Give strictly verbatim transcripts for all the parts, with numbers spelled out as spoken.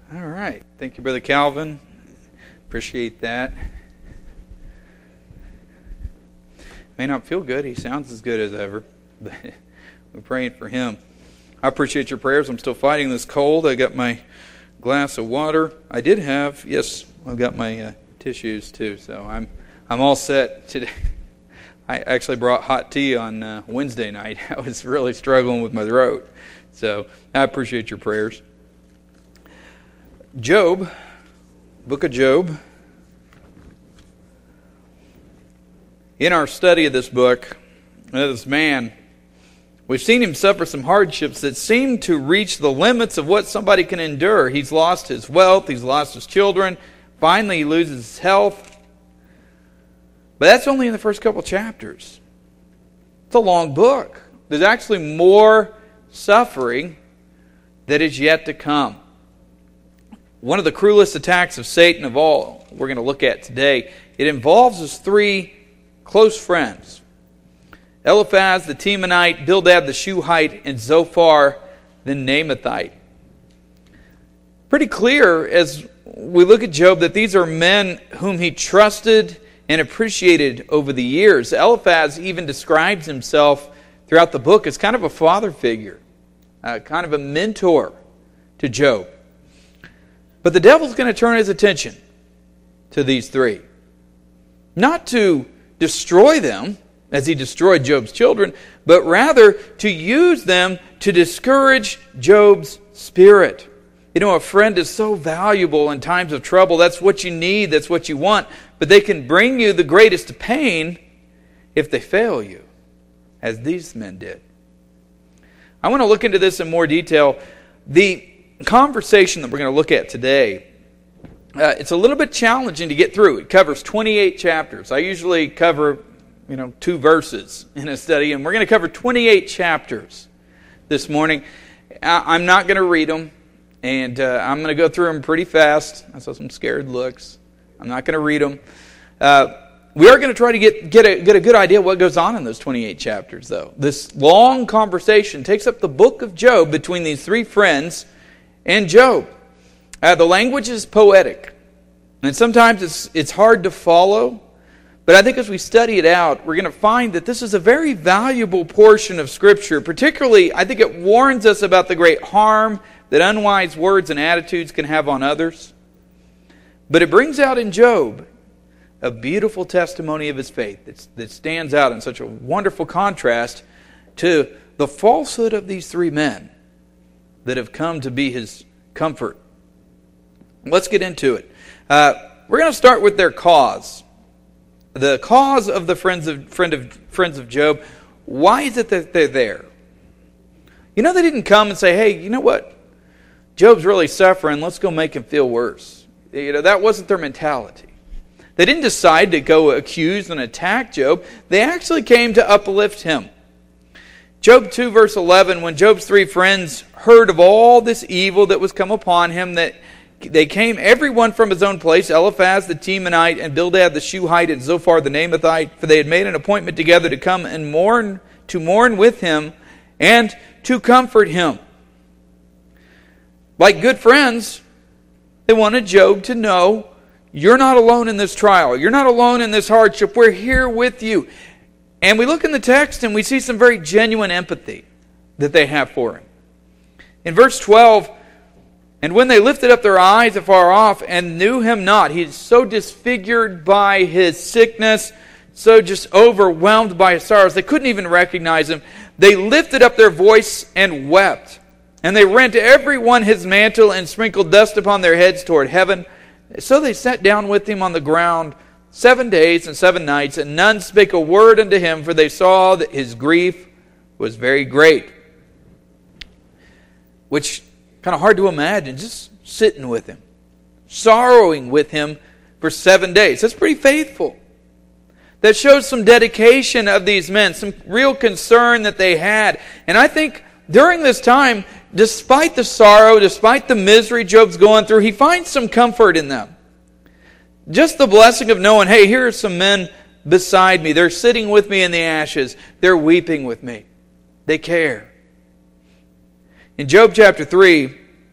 All right. Thank you, Brother Calvin. Appreciate that. May not feel good. He sounds as good as ever. But we're praying for him. I appreciate your prayers. I'm still fighting this cold. I got my glass of water. I did have, yes, I've got my uh, tissues too. So I'm I'm all set today. I actually brought hot tea on uh, Wednesday night. I was really struggling with my throat. So I appreciate your prayers. Job, book of Job. In our study of this book, this man, we've seen him suffer some hardships that seem to reach the limits of what somebody can endure. He's lost his wealth, he's lost his children, finally he loses his health. But that's only in the first couple chapters. It's a long book. There's actually more suffering that is yet to come. One of the cruelest attacks of Satan of all we're going to look at today, it involves his three close friends. Eliphaz the Temanite, Bildad the Shuhite, and Zophar the Naamathite. Pretty clear as we look at Job that these are men whom he trusted and appreciated over the years. Eliphaz even describes himself throughout the book as kind of a father figure, uh, kind of a mentor to Job. But the devil's going to turn his attention to these three. Not to destroy them, as he destroyed Job's children, but rather to use them to discourage Job's spirit. You know, a friend is so valuable in times of trouble. That's what you need, that's what you want. But they can bring you the greatest pain if they fail you, as these men did. I want to look into this in more detail. The conversation that we're going to look at today, uh, it's a little bit challenging to get through. It covers twenty-eight chapters. I usually cover, you know, two verses in a study, and we're going to cover twenty-eight chapters this morning. I, I'm not going to read them, and uh, I'm going to go through them pretty fast. I saw some scared looks. I'm not going to read them. Uh, we are going to try to get get a, get a good idea of what goes on in those twenty-eight chapters, though. This long conversation takes up the book of Job between these three friends and Job. Uh, the language is poetic. And sometimes it's it's hard to follow. But I think as we study it out, we're going to find that this is a very valuable portion of Scripture. Particularly, I think it warns us about the great harm that unwise words and attitudes can have on others. But it brings out in Job a beautiful testimony of his faith that, that stands out in such a wonderful contrast to the falsehood of these three men that have come to be his comfort. Let's get into it. Uh, we're going to start with their cause. The cause of the friends of friend of friends of Job. Why is it that they're there? You know, they didn't come and say, "Hey, you know what? Job's really suffering. Let's go make him feel worse." You know, that wasn't their mentality. They didn't decide to go accuse and attack Job. They actually came to uplift him. Job two verse eleven, when Job's three friends heard of all this evil that was come upon him, that they came everyone from his own place, Eliphaz the Temanite, and Bildad the Shuhite, and Zophar the Naamathite, for they had made an appointment together to come and mourn, to mourn with him, and to comfort him. Like good friends, they wanted Job to know, you're not alone in this trial. You're not alone in this hardship. We're here with you. And we look in the text and we see some very genuine empathy that they have for him. In verse twelve, and when they lifted up their eyes afar off and knew him not, he is so disfigured by his sickness, so just overwhelmed by his sorrows, they couldn't even recognize him. They lifted up their voice and wept. And they rent every one his mantle and sprinkled dust upon their heads toward heaven. So they sat down with him on the ground seven days and seven nights, and none spake a word unto him, for they saw that his grief was very great. Which, kind of hard to imagine, just sitting with him, sorrowing with him for seven days. That's pretty faithful. That shows some dedication of these men, some real concern that they had. And I think during this time, despite the sorrow, despite the misery Job's going through, he finds some comfort in them. Just the blessing of knowing, hey, here are some men beside me. They're sitting with me in the ashes. They're weeping with me. They care. In Job chapter three,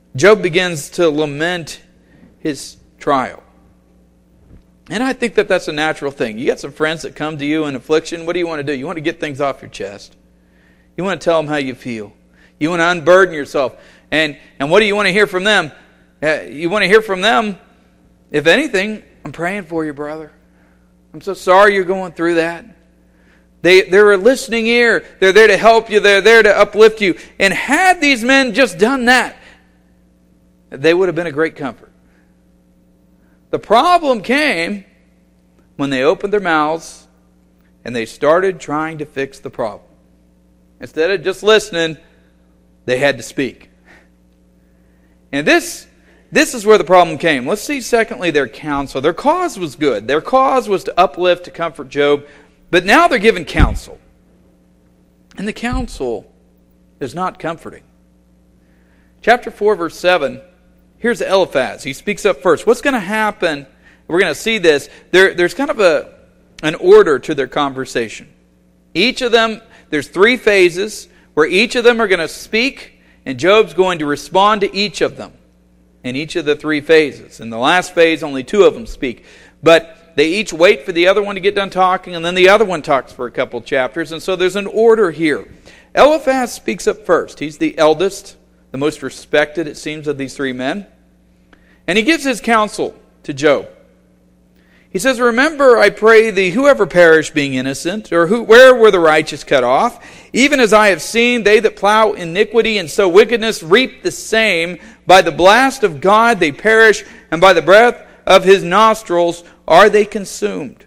Job begins to lament his trial. And I think that that's a natural thing. You got some friends that come to you in affliction. What do you want to do? You want to get things off your chest. You want to tell them how you feel. You want to unburden yourself. And, and what do you want to hear from them? Uh, you want to hear from them, if anything, I'm praying for you, brother. I'm so sorry you're going through that. They, they're a listening ear. They're there to help you. They're there to uplift you. And had these men just done that, they would have been a great comfort. The problem came when they opened their mouths and they started trying to fix the problem. Instead of just listening, they had to speak. And this, this is where the problem came. Let's see, secondly, their counsel. Their cause was good. Their cause was to uplift, to comfort Job. But now they're given counsel. And the counsel is not comforting. Chapter four, verse seven. Here's Eliphaz. He speaks up first. What's going to happen? We're going to see this. There, there's kind of a an order to their conversation. Each of them, there's three phases where each of them are going to speak, and Job's going to respond to each of them in each of the three phases. In the last phase, only two of them speak. But they each wait for the other one to get done talking, and then the other one talks for a couple chapters. And so there's an order here. Eliphaz speaks up first. He's the eldest, the most respected, it seems, of these three men. And he gives his counsel to Job. He says, remember, I pray thee, whoever perished being innocent, or who, where were the righteous cut off? Even as I have seen, they that plow iniquity and sow wickedness reap the same. By the blast of God they perish, and by the breath of his nostrils are they consumed.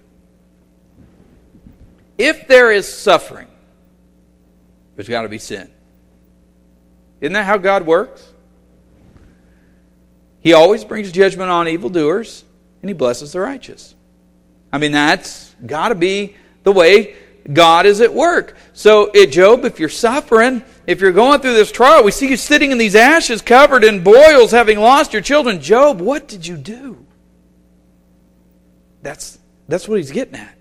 If there is suffering, there's got to be sin. Isn't that how God works? He always brings judgment on evildoers, and He blesses the righteous. I mean, that's got to be the way God is at work. So, it, Job, if you're suffering, if you're going through this trial, we see you sitting in these ashes covered in boils, having lost your children. Job, what did you do? That's, that's what he's getting at.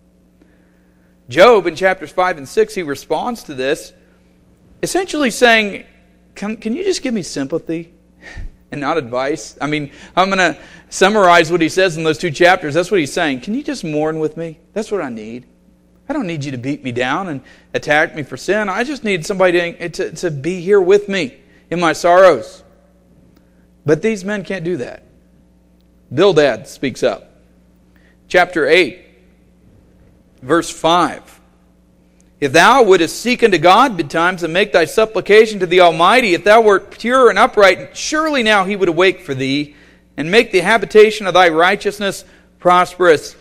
Job, in chapters five and six, he responds to this, essentially saying, Can, can you just give me sympathy and not advice? I mean, I'm going to summarize what he says in those two chapters. That's what he's saying. Can you just mourn with me? That's what I need. I don't need you to beat me down and attack me for sin. I just need somebody to, to, to be here with me in my sorrows. But these men can't do that. Bildad speaks up. Chapter eight, verse five. If thou wouldest seek unto God betimes and make thy supplication to the Almighty, if thou wert pure and upright, surely now He would awake for thee, and make the habitation of thy righteousness prosperous.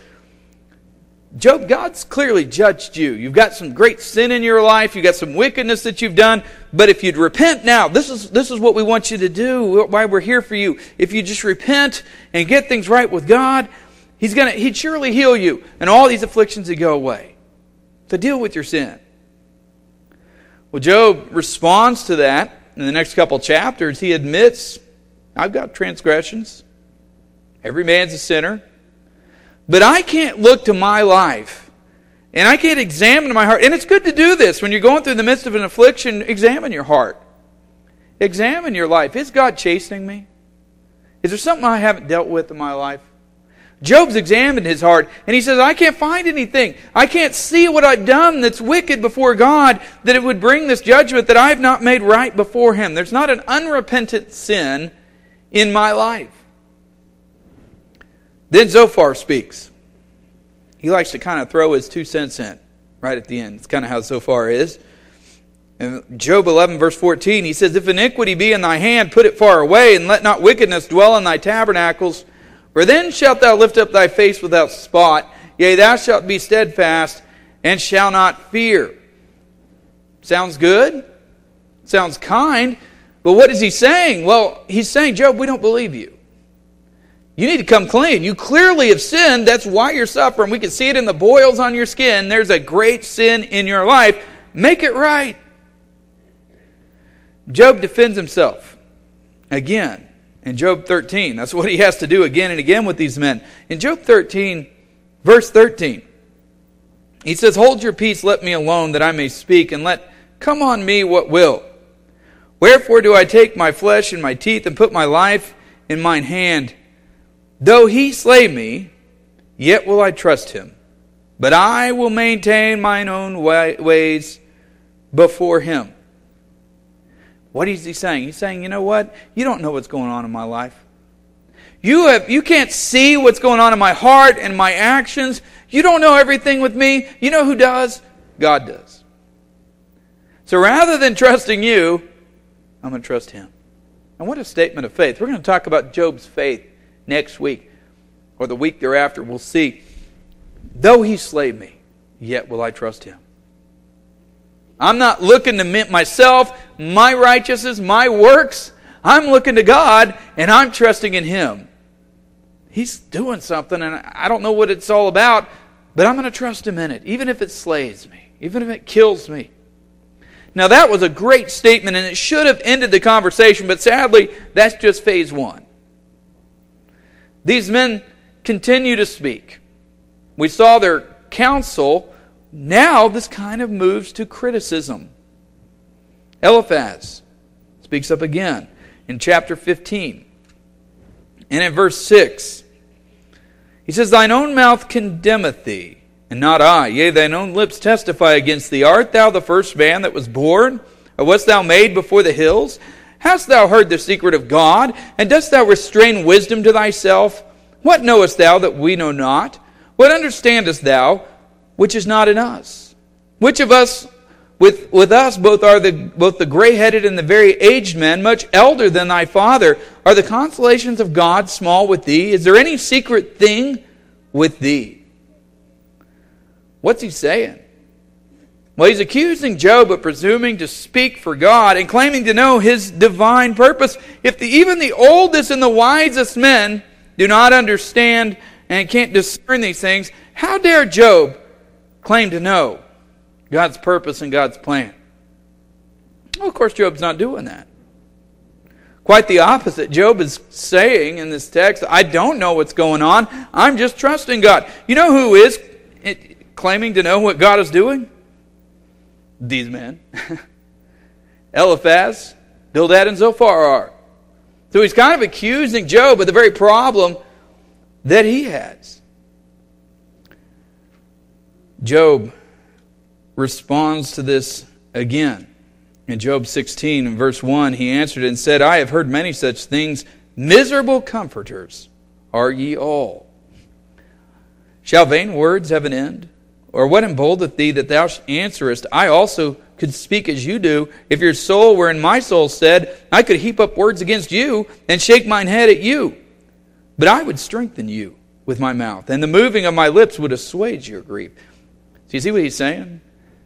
Job, God's clearly judged you. You've got some great sin in your life. You've got some wickedness that you've done. But if you'd repent now, this is, this is what we want you to do, why we're here for you. If you just repent and get things right with God, He's gonna, He'd surely heal you, and all these afflictions would go away. So deal with your sin. Well, Job responds to that in the next couple chapters. He admits, I've got transgressions. Every man's a sinner. But I can't look to my life, and I can't examine my heart. And it's good to do this. When you're going through the midst of an affliction, examine your heart. Examine your life. Is God chastening me? Is there something I haven't dealt with in my life? Job's examined his heart, and he says, I can't find anything. I can't see what I've done that's wicked before God, that it would bring this judgment that I have not made right before Him. There's not an unrepentant sin in my life. Then Zophar speaks. He likes to kind of throw his two cents in right at the end. It's kind of how Zophar is. In Job eleven, verse fourteen, he says, If iniquity be in thy hand, put it far away, and let not wickedness dwell in thy tabernacles. For then shalt thou lift up thy face without spot, yea, thou shalt be steadfast, and shall not fear. Sounds good? Sounds kind. But what is he saying? Well, he's saying, Job, we don't believe you. You need to come clean. You clearly have sinned. That's why you're suffering. We can see it in the boils on your skin. There's a great sin in your life. Make it right. Job defends himself. Again, in Job thirteen. That's what he has to do again and again with these men. In Job thirteen, verse thirteen, he says, Hold your peace, let me alone, that I may speak, and let come on me what will. Wherefore do I take my flesh in my teeth, and put my life in mine hand? Though he slay me, yet will I trust him. But I will maintain mine own ways before him. What is he saying? He's saying, you know what? You don't know what's going on in my life. You have, you can't see what's going on in my heart and my actions. You don't know everything with me. You know who does? God does. So rather than trusting you, I'm going to trust him. And what a statement of faith. We're going to talk about Job's faith next week, or the week thereafter. We'll see. Though he slay me, yet will I trust him. I'm not looking to myself, my righteousness, my works. I'm looking to God, and I'm trusting in him. He's doing something, and I don't know what it's all about, but I'm going to trust him in it, even if it slays me, even if it kills me. Now that was a great statement, and it should have ended the conversation, but sadly, that's just phase one. These men continue to speak. We saw their counsel. Now this kind of moves to criticism. Eliphaz speaks up again in chapter fifteen. And in verse six, he says, Thine own mouth condemneth thee, and not I. Yea, thine own lips testify against thee. Art thou the first man that was born? Or wast thou made before the hills? Hast thou heard the secret of God? And dost thou restrain wisdom to thyself? What knowest thou that we know not? What understandest thou which is not in us? Which of us, with, with us both are the both the gray-headed and the very aged men, much elder than thy father? Are the consolations of God small with thee? Is there any secret thing with thee? What's he saying? Well, he's accusing Job of presuming to speak for God and claiming to know his divine purpose. If the, even the oldest and the wisest men do not understand and can't discern these things, how dare Job claim to know God's purpose and God's plan? Well, of course, Job's not doing that. Quite the opposite. Job is saying in this text, I don't know what's going on. I'm just trusting God. You know who is claiming to know what God is doing? These men. Eliphaz, Bildad, and Zophar are. So he's kind of accusing Job of the very problem that he has. Job responds to this again. In Job sixteen, in verse one, he answered and said, I have heard many such things. Miserable comforters are ye all. Shall vain words have an end? Or what emboldeneth thee that thou answerest? I also could speak as you do. If your soul were in my soul's stead, I could heap up words against you and shake mine head at you. But I would strengthen you with my mouth, and the moving of my lips would assuage your grief. So you see what he's saying?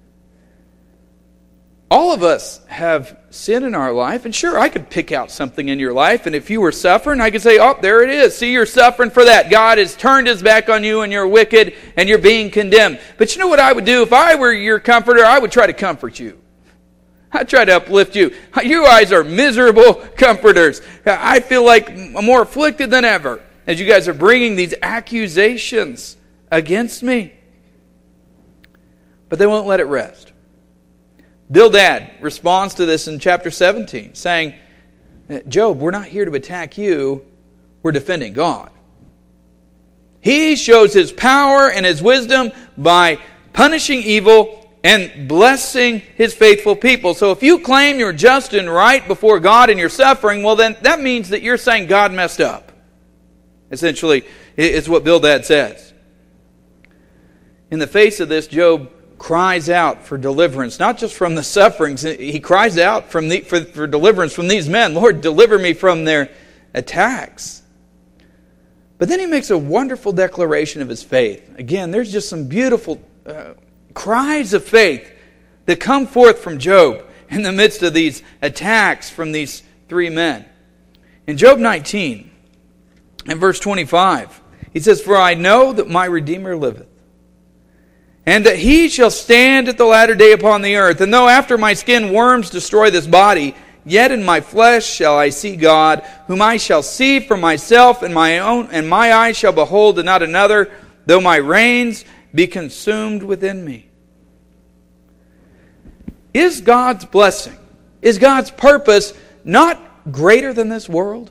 All of us have sin in our life, and sure, I could pick out something in your life, and if you were suffering, I could say, oh, there it is. See, you're suffering for that. God has turned his back on you, and you're wicked, and you're being condemned. But you know what I would do? If I were your comforter, I would try to comfort you. I'd try to uplift you. You guys are miserable comforters. I feel like I'm more afflicted than ever as you guys are bringing these accusations against me. But they won't let it rest. Bildad responds to this in chapter seventeen, saying, Job, we're not here to attack you, we're defending God. He shows his power and his wisdom by punishing evil and blessing his faithful people. So if you claim you're just and right before God and you're suffering, well then that means that you're saying God messed up. Essentially, it's what Bildad says. In the face of this, Job cries out for deliverance, not just from the sufferings. He cries out from the, for, for deliverance from these men. Lord, deliver me from their attacks. But then he makes a wonderful declaration of his faith. Again, there's just some beautiful uh, cries of faith that come forth from Job in the midst of these attacks from these three men. In Job nineteen, in verse twenty-five, he says, For I know that my Redeemer liveth, and that he shall stand at the latter day upon the earth. And though after my skin worms destroy this body, yet in my flesh shall I see God, whom I shall see for myself, and my own, and my eyes shall behold and not another, though my reins be consumed within me. Is God's blessing, Is God's purpose not greater than this world?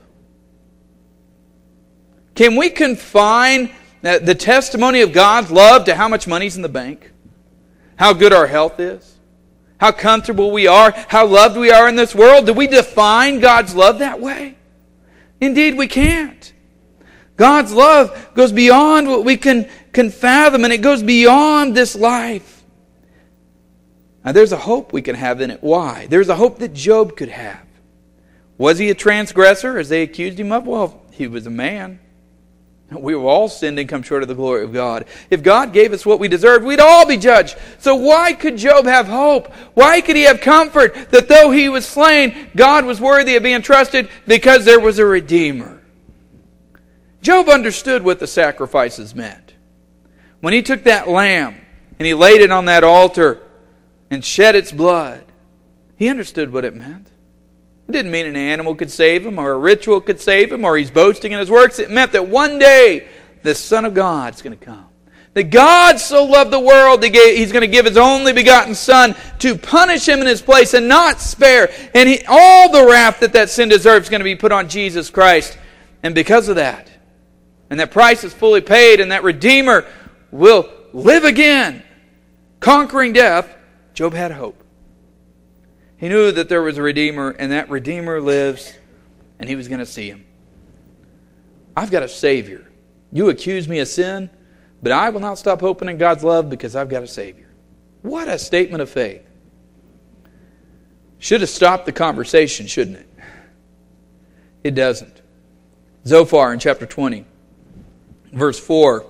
Can we confine the testimony of God's love to how much money's in the bank? How good our health is? How comfortable we are? How loved we are in this world? Do we define God's love that way? Indeed, we can't. God's love goes beyond what we can, can fathom, and it goes beyond this life. Now, there's a hope we can have in it. Why? There's a hope that Job could have. Was he a transgressor, as they accused him of? Well, he was a man. We have all sinned and come short of the glory of God. If God gave us what we deserved, we'd all be judged. So why could Job have hope? Why could he have comfort that though he was slain, God was worthy of being trusted because there was a Redeemer? Job understood what the sacrifices meant. When he took that lamb and he laid it on that altar and shed its blood, he understood what it meant. It didn't mean an animal could save him or a ritual could save him or he's boasting in his works. It meant that one day the Son of God is going to come. That God so loved the world that He's going to give His only begotten Son to punish him in his place and not spare. And he, all the wrath that that sin deserves is going to be put on Jesus Christ. And because of that, and that price is fully paid and that Redeemer will live again, conquering death, Job had hope. He knew that there was a Redeemer, and that Redeemer lives, and he was going to see Him. I've got a Savior. You accuse me of sin, but I will not stop hoping in God's love because I've got a Savior. What a statement of faith. Should have stopped the conversation, shouldn't it? It doesn't. Zophar in chapter twenty, verse four.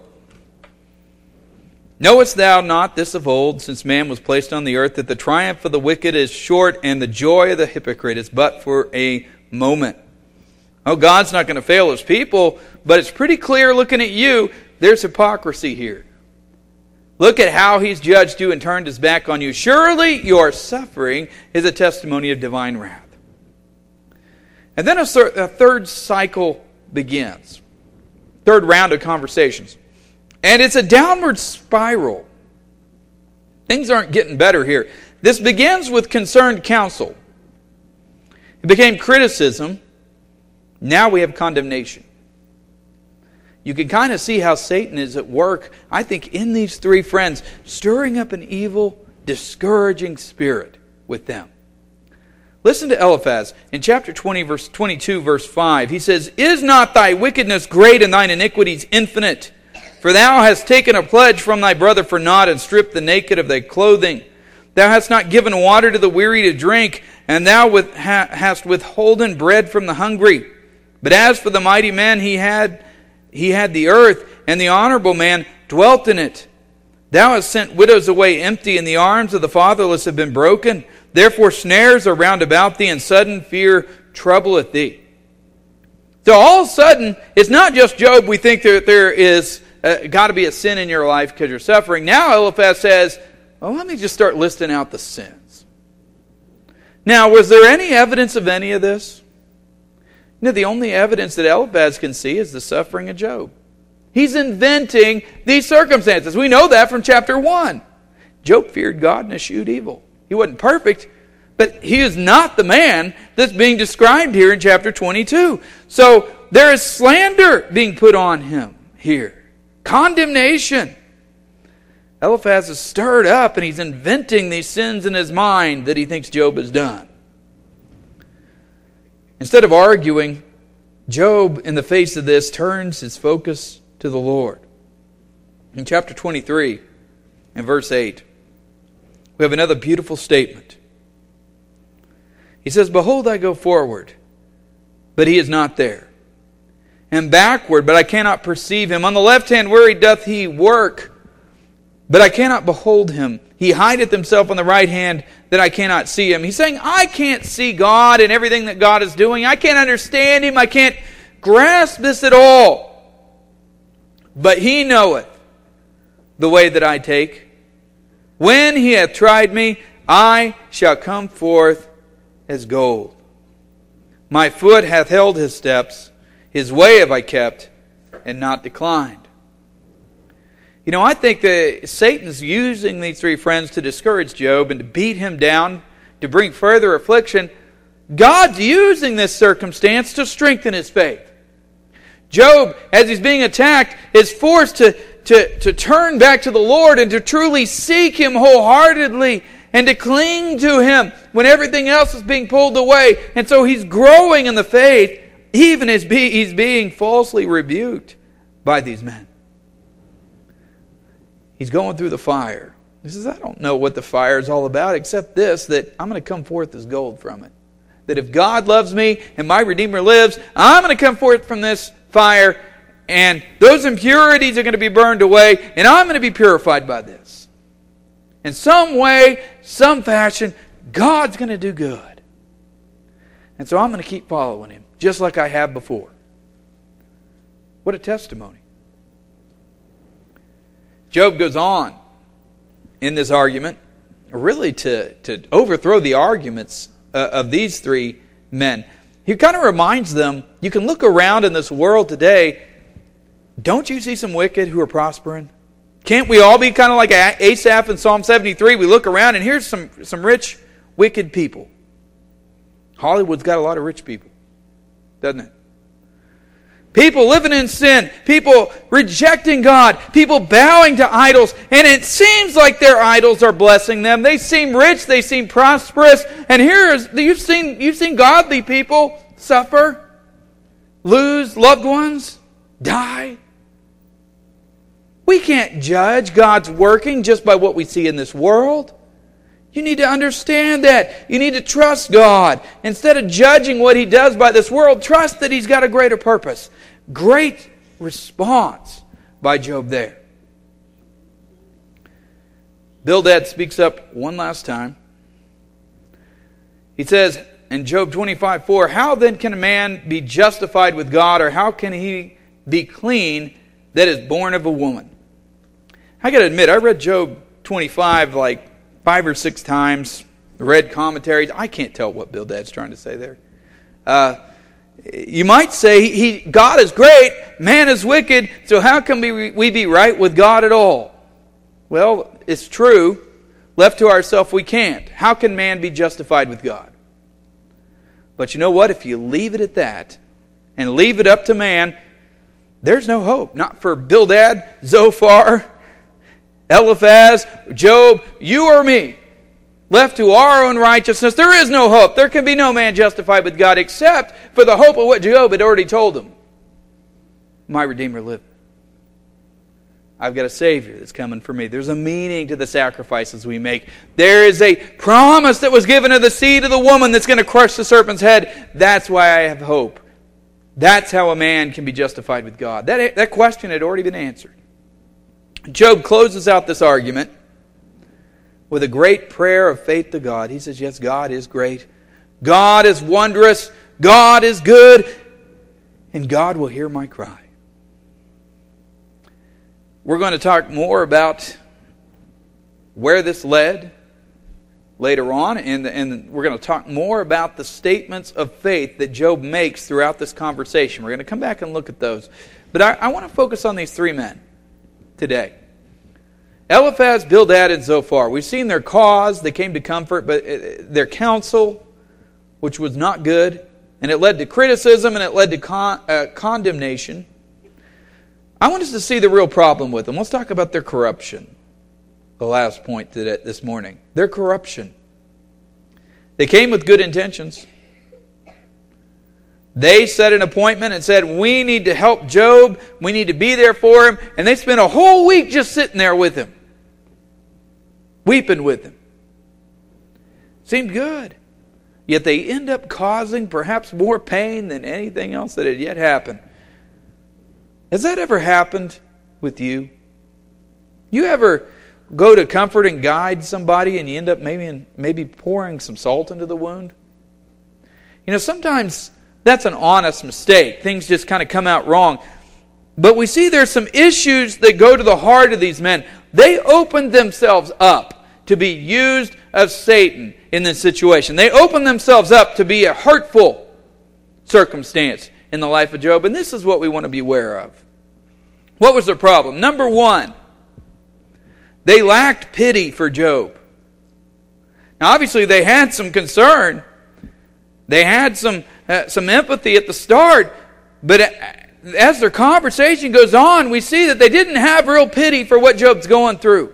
Knowest thou not this of old, since man was placed on the earth, that the triumph of the wicked is short, and the joy of the hypocrite is but for a moment? Oh, God's not going to fail His people, but it's pretty clear looking at you, there's hypocrisy here. Look at how He's judged you and turned His back on you. Surely your suffering is a testimony of divine wrath. And then a, a third cycle begins. Third round of conversations. And it's a downward spiral. Things aren't getting better here. This begins with concerned counsel. It became criticism. Now we have condemnation. You can kind of see how Satan is at work, I think, in these three friends, stirring up an evil, discouraging spirit with them. Listen to Eliphaz in chapter twenty, verse twenty-two, verse five. He says, Is not thy wickedness great and thine iniquities infinite? For thou hast taken a pledge from thy brother for naught, and stripped the naked of thy clothing. Thou hast not given water to the weary to drink, and thou with, ha, hast withholden bread from the hungry. But as for the mighty man, he had, he had the earth, and the honorable man dwelt in it. Thou hast sent widows away empty, and the arms of the fatherless have been broken. Therefore snares are round about thee, and sudden fear troubleth thee. So all of a sudden, it's not just Job we think that there is Uh, got to be a sin in your life because you're suffering. Now Eliphaz says, well, let me just start listing out the sins. Now, was there any evidence of any of this? No, the only evidence that Eliphaz can see is the suffering of Job. He's inventing these circumstances. We know that from chapter one. Job feared God and eschewed evil. He wasn't perfect, but he is not the man that's being described here in chapter twenty-two. So there is slander being put on him here. Condemnation. Eliphaz is stirred up and he's inventing these sins in his mind that he thinks Job has done. Instead of arguing, Job, in the face of this, turns his focus to the Lord. In chapter twenty-three, and verse eight, we have another beautiful statement. He says, Behold, I go forward, but he is not there. And backward, but I cannot perceive him. On the left hand where doth he work, but I cannot behold him. He hideth himself on the right hand, that I cannot see him. He's saying, I can't see God and everything that God is doing. I can't understand Him. I can't grasp this at all. But He knoweth the way that I take. When He hath tried me, I shall come forth as gold. My foot hath held His steps. His way have I kept, and not declined. You know, I think that Satan's using these three friends to discourage Job and to beat him down, to bring further affliction, God's using this circumstance to strengthen his faith. Job, as he's being attacked, is forced to, to, to turn back to the Lord and to truly seek Him wholeheartedly and to cling to Him when everything else is being pulled away. And so he's growing in the faith, even as be, he's being falsely rebuked by these men. He's going through the fire. He says, I don't know what the fire is all about except this, that I'm going to come forth as gold from it. That if God loves me and my Redeemer lives, I'm going to come forth from this fire, and those impurities are going to be burned away, and I'm going to be purified by this. In some way, some fashion, God's going to do good. And so I'm going to keep following Him, just like I have before. What a testimony. Job goes on in this argument, really to, to overthrow the arguments uh, of these three men. He kind of reminds them, you can look around in this world today, don't you see some wicked who are prospering? Can't we all be kind of like Asaph in Psalm seventy-three? We look around and here's some, some rich, wicked people. Hollywood's got a lot of rich people, doesn't it? People living in sin, people rejecting God, people bowing to idols, and it seems like their idols are blessing them. They seem rich, they seem prosperous, and here is you've seen you've seen godly people suffer, lose loved ones, die. We can't judge God's working just by what we see in this world. You need to understand that. You need to trust God. Instead of judging what He does by this world, trust that He's got a greater purpose. Great response by Job there. Bildad speaks up one last time. He says in Job twenty-five four, how then can a man be justified with God, or how can he be clean that is born of a woman? I got to admit, I read Job twenty-five like five or six times, read commentaries. I can't tell what Bildad's trying to say there. Uh, you might say, he, God is great, man is wicked, so how can we, we be right with God at all? Well, it's true. Left to ourselves, we can't. How can man be justified with God? But you know what? If you leave it at that, and leave it up to man, there's no hope. Not for Bildad, Zophar, Eliphaz, Job, you or me. Left to our own righteousness, there is no hope. There can be no man justified with God except for the hope of what Job had already told him. My Redeemer liveth. I've got a Savior that's coming for me. There's a meaning to the sacrifices we make. There is a promise that was given to the seed of the woman that's going to crush the serpent's head. That's why I have hope. That's how a man can be justified with God. That, that question had already been answered. Job closes out this argument with a great prayer of faith to God. He says, yes, God is great. God is wondrous. God is good. And God will hear my cry. We're going to talk more about where this led later on. And, and we're going to talk more about the statements of faith that Job makes throughout this conversation. We're going to come back and look at those. But I, I want to focus on these three men today. Eliphaz, Bildad, and Zophar. We've seen their cause. They came to comfort, but their counsel, which was not good, and it led to criticism, and it led to con- uh, condemnation. I want us to see the real problem with them. Let's talk about their corruption. The last point today, this morning. Their corruption. They came with good intentions. They set an appointment and said, we need to help Job. We need to be there for him. And they spent a whole week just sitting there with him. Weeping with him. Seemed good. Yet they end up causing perhaps more pain than anything else that had yet happened. Has that ever happened with you? You ever go to comfort and guide somebody and you end up maybe maybe pouring some salt into the wound? You know, sometimes that's an honest mistake. Things just kind of come out wrong. But we see there's some issues that go to the heart of these men. They opened themselves up to be used of Satan in this situation. They opened themselves up to be a hurtful circumstance in the life of Job. And this is what we want to be aware of. What was their problem? Number one, they lacked pity for Job. Now, obviously, they had some concern. They had some uh, some empathy at the start. But as their conversation goes on, we see that they didn't have real pity for what Job's going through.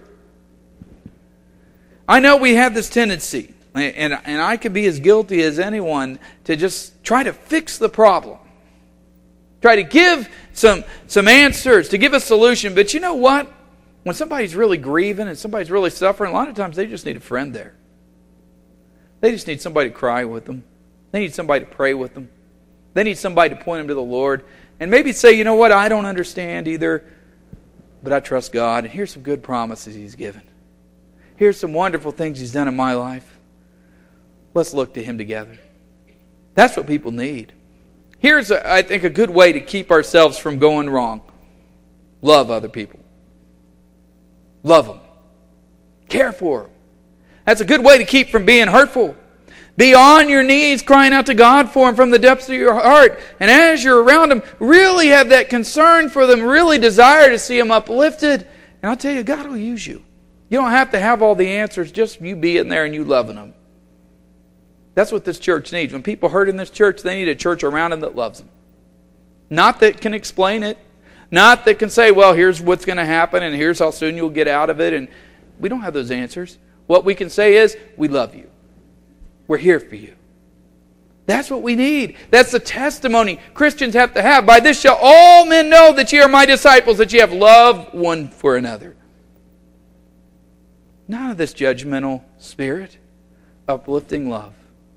I know we have this tendency, and, and I could be as guilty as anyone, to just try to fix the problem. Try to give some, some answers, to give a solution. But you know what? When somebody's really grieving and somebody's really suffering, a lot of times they just need a friend there. They just need somebody to cry with them. They need somebody to pray with them. They need somebody to point them to the Lord. And maybe say, you know what, I don't understand either, but I trust God. And here's some good promises He's given. Here's some wonderful things He's done in my life. Let's look to Him together. That's what people need. Here's, a, I think, a good way to keep ourselves from going wrong. Love other people. Love them. Care for them. That's a good way to keep from being hurtful. Be on your knees crying out to God for them from the depths of your heart. And as you're around them, really have that concern for them, really desire to see them uplifted. And I'll tell you, God will use you. You don't have to have all the answers, just you being there and you loving them. That's what this church needs. When people hurt in this church, they need a church around them that loves them. Not that can explain it. Not that can say, well, here's what's going to happen and here's how soon you'll get out of it. And we don't have those answers. What we can say is, we love you. We're here for you. That's what we need. That's the testimony Christians have to have. By this shall all men know that ye are my disciples, that ye have love one for another. None of this judgmental spirit. Uplifting love.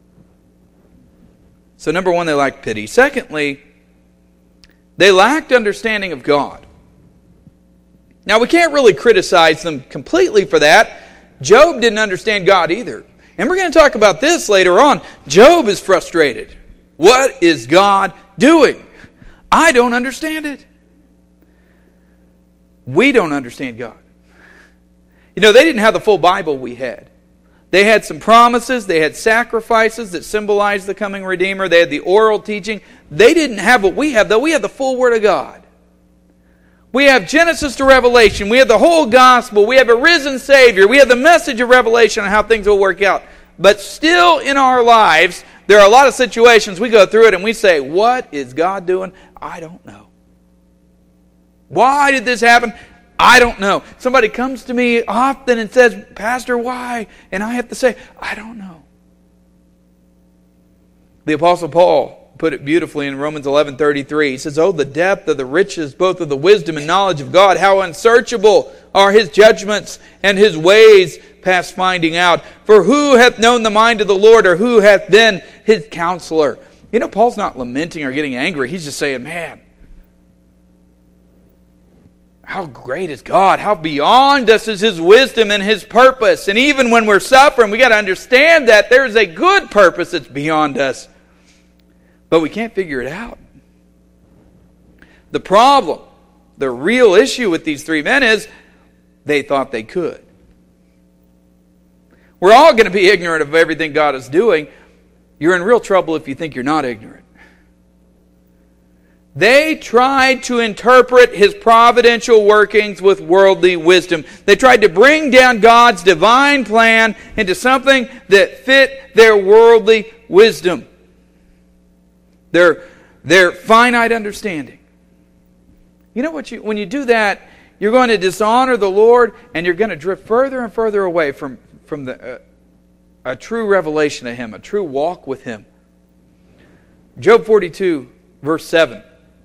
So number one, they lacked pity. Secondly, they lacked understanding of God. Now we can't really criticize them completely for that. Job didn't understand God either. And we're going to talk about this later on. Job is frustrated. What is God doing? I don't understand it. We don't understand God. You know, they didn't have the full Bible we had. They had some promises. They had sacrifices that symbolized the coming Redeemer. They had the oral teaching. They didn't have what we have, though. We have the full Word of God. We have Genesis to Revelation. We have the whole gospel. We have a risen Savior. We have the message of Revelation on how things will work out. But still in our lives, there are a lot of situations we go through it and we say, what is God doing? I don't know. Why did this happen? I don't know. Somebody comes to me often and says, Pastor, why? And I have to say, I don't know. The Apostle Paul put it beautifully in Romans eleven thirty-three. He says, oh, the depth of the riches, both of the wisdom and knowledge of God, how unsearchable are His judgments and His ways past finding out. For who hath known the mind of the Lord, or who hath been His counselor? You know, Paul's not lamenting or getting angry. He's just saying, man, how great is God? How beyond us is His wisdom and His purpose. And even when we're suffering, we got to understand that there's a good purpose that's beyond us. But we can't figure it out. The problem, the real issue with these three men is they thought they could. We're all going to be ignorant of everything God is doing. You're in real trouble if you think you're not ignorant. They tried to interpret His providential workings with worldly wisdom. They tried to bring down God's divine plan into something that fit their worldly wisdom. Their, their finite understanding. You know what? You, when you do that, you're going to dishonor the Lord, and you're going to drift further and further away from, from the, uh, a true revelation of Him, a true walk with Him. Job forty-two, verse seven.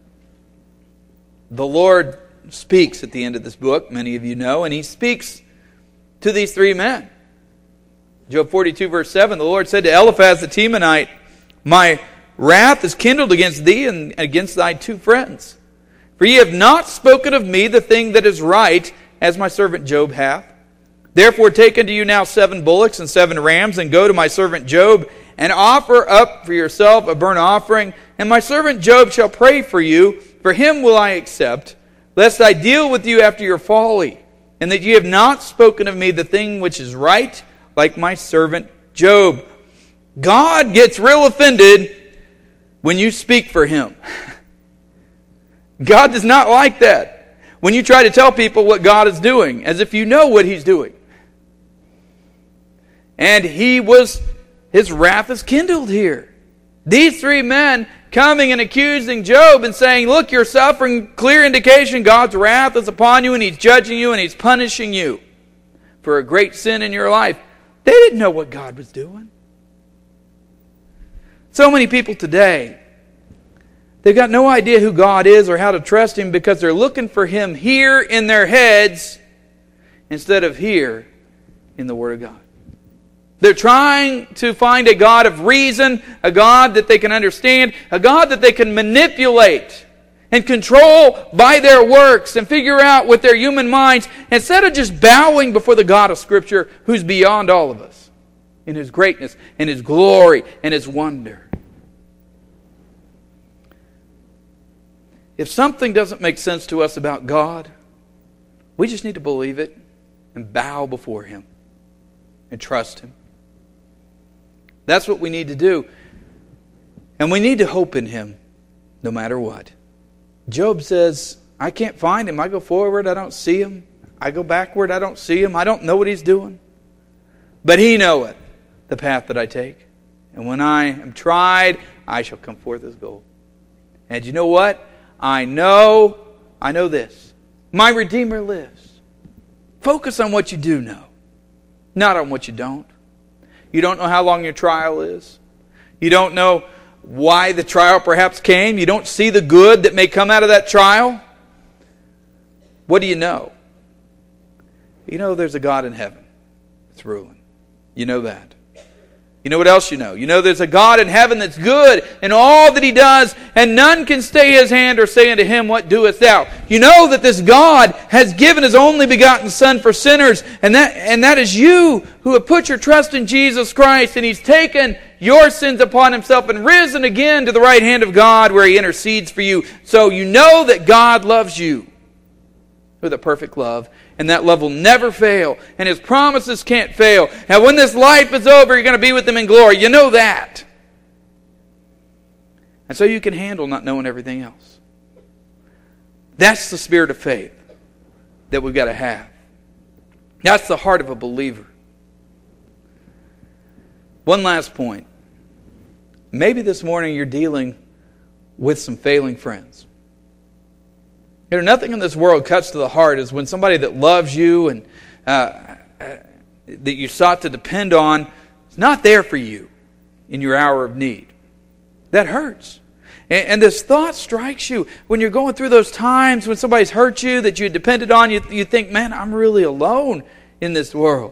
The Lord speaks at the end of this book, many of you know, and He speaks to these three men. Job forty-two, verse seven, the Lord said to Eliphaz the Temanite, my wrath is kindled against thee and against thy two friends. For ye have not spoken of me the thing that is right, as my servant Job hath. Therefore take unto you now seven bullocks and seven rams, and go to my servant Job, and offer up for yourself a burnt offering. And my servant Job shall pray for you, for him will I accept, lest I deal with you after your folly, and that ye have not spoken of me the thing which is right, like my servant Job. God gets real offended when you speak for Him. God does not like that. When you try to tell people what God is doing, as if you know what He's doing. And he was, his wrath is kindled here. These three men coming and accusing Job and saying, look, you're suffering, clear indication God's wrath is upon you and He's judging you and He's punishing you for a great sin in your life. They didn't know what God was doing. So many people today, they've got no idea who God is or how to trust Him because they're looking for Him here in their heads instead of here in the Word of God. They're trying to find a God of reason, a God that they can understand, a God that they can manipulate and control by their works and figure out with their human minds instead of just bowing before the God of Scripture who's beyond all of us in His greatness and His glory and His wonder. If something doesn't make sense to us about God, we just need to believe it and bow before Him and trust Him. That's what we need to do. And we need to hope in Him no matter what. Job says, I can't find Him. I go forward, I don't see Him. I go backward, I don't see Him. I don't know what He's doing. But He knoweth the path that I take. And when I am tried, I shall come forth as gold. And you know what? I know, I know this. My Redeemer lives. Focus on what you do know, not on what you don't. You don't know how long your trial is. You don't know why the trial perhaps came. You don't see the good that may come out of that trial. What do you know? You know there's a God in heaven that's ruling. You know that. You know what else you know? You know there's a God in heaven that's good in all that He does, and none can stay His hand or say unto Him, what doest thou? You know that this God has given His only begotten Son for sinners, and that, and that is you who have put your trust in Jesus Christ, and He's taken your sins upon Himself and risen again to the right hand of God where He intercedes for you. So you know that God loves you with a perfect love. And that love will never fail. And His promises can't fail. And when this life is over, you're going to be with Him in glory. You know that. And so you can handle not knowing everything else. That's the spirit of faith that we've got to have. That's the heart of a believer. One last point. Maybe this morning you're dealing with some failing friends. You know, nothing in this world cuts to the heart as when somebody that loves you and uh, uh, that you sought to depend on is not there for you in your hour of need. That hurts. And, and this thought strikes you when you're going through those times when somebody's hurt you, that you depended on, you, you think, man, I'm really alone in this world.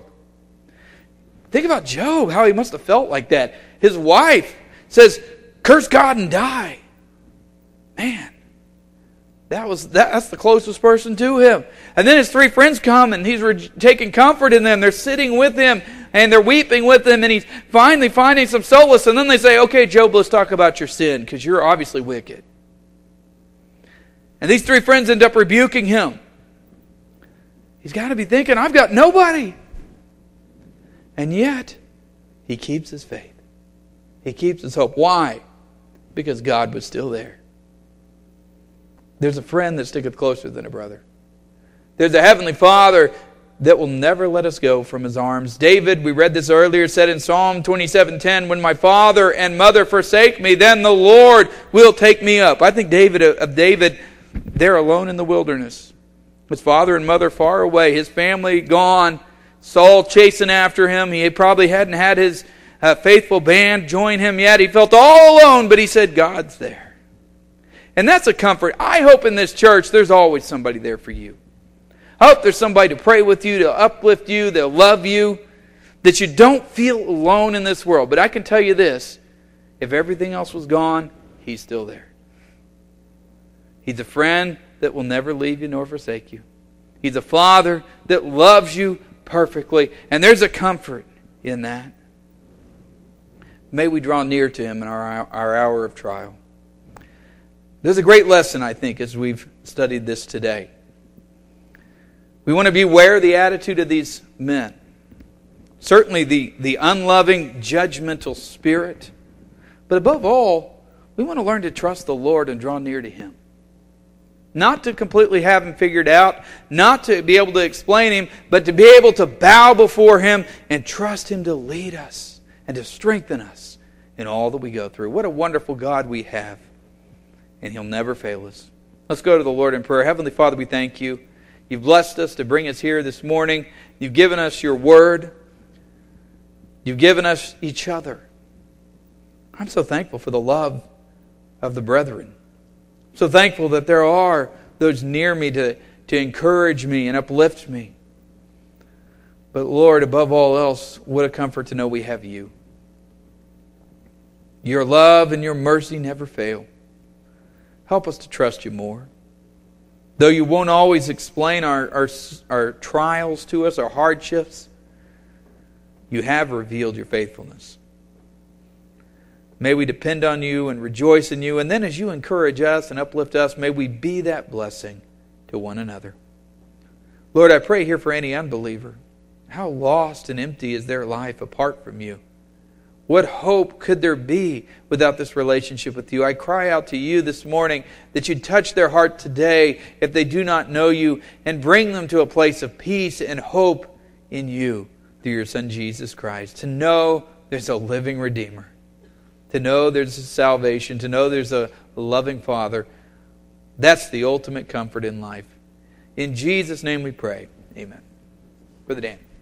Think about Job, how he must have felt like that. His wife says, curse God and die. Man. That was that, that's the closest person to him. And then his three friends come and he's re- taking comfort in them. They're sitting with him and they're weeping with him and he's finally finding some solace. And then they say, okay, Job, let's talk about your sin because you're obviously wicked. And these three friends end up rebuking him. He's got to be thinking, I've got nobody. And yet, he keeps his faith. He keeps his hope. Why? Because God was still there. There's a friend that sticketh closer than a brother. There's a heavenly Father that will never let us go from His arms. David, we read this earlier, said in Psalm twenty-seven ten, when my father and mother forsake me, then the Lord will take me up. I think David of David there alone in the wilderness. His father and mother far away. His family gone. Saul chasing after him. He probably hadn't had his uh, faithful band join him yet. He felt all alone, but he said, God's there. And that's a comfort. I hope in this church there's always somebody there for you. I hope there's somebody to pray with you, to uplift you, they'll love you, that you don't feel alone in this world. But I can tell you this, if everything else was gone, He's still there. He's a friend that will never leave you nor forsake you. He's a Father that loves you perfectly. And there's a comfort in that. May we draw near to Him in our, our hour of trial. There's a great lesson, I think, as we've studied this today. We want to be aware of the attitude of these men. Certainly the, the unloving, judgmental spirit. But above all, we want to learn to trust the Lord and draw near to Him. Not to completely have Him figured out, not to be able to explain Him, but to be able to bow before Him and trust Him to lead us and to strengthen us in all that we go through. What a wonderful God we have. And He'll never fail us. Let's go to the Lord in prayer. Heavenly Father, we thank You. You've blessed us to bring us here this morning. You've given us Your Word. You've given us each other. I'm so thankful for the love of the brethren. So thankful that there are those near me to, to encourage me and uplift me. But Lord, above all else, what a comfort to know we have You. Your love and Your mercy never fail. Help us to trust You more. Though You won't always explain our, our, our trials to us, our hardships, You have revealed Your faithfulness. May we depend on You and rejoice in You. And then as You encourage us and uplift us, may we be that blessing to one another. Lord, I pray here for any unbeliever. How lost and empty is their life apart from You? What hope could there be without this relationship with You? I cry out to You this morning that You'd touch their heart today if they do not know You and bring them to a place of peace and hope in You through Your Son Jesus Christ. To know there's a living Redeemer. To know there's a salvation. To know there's a loving Father. That's the ultimate comfort in life. In Jesus' name we pray. Amen. Brother Dan.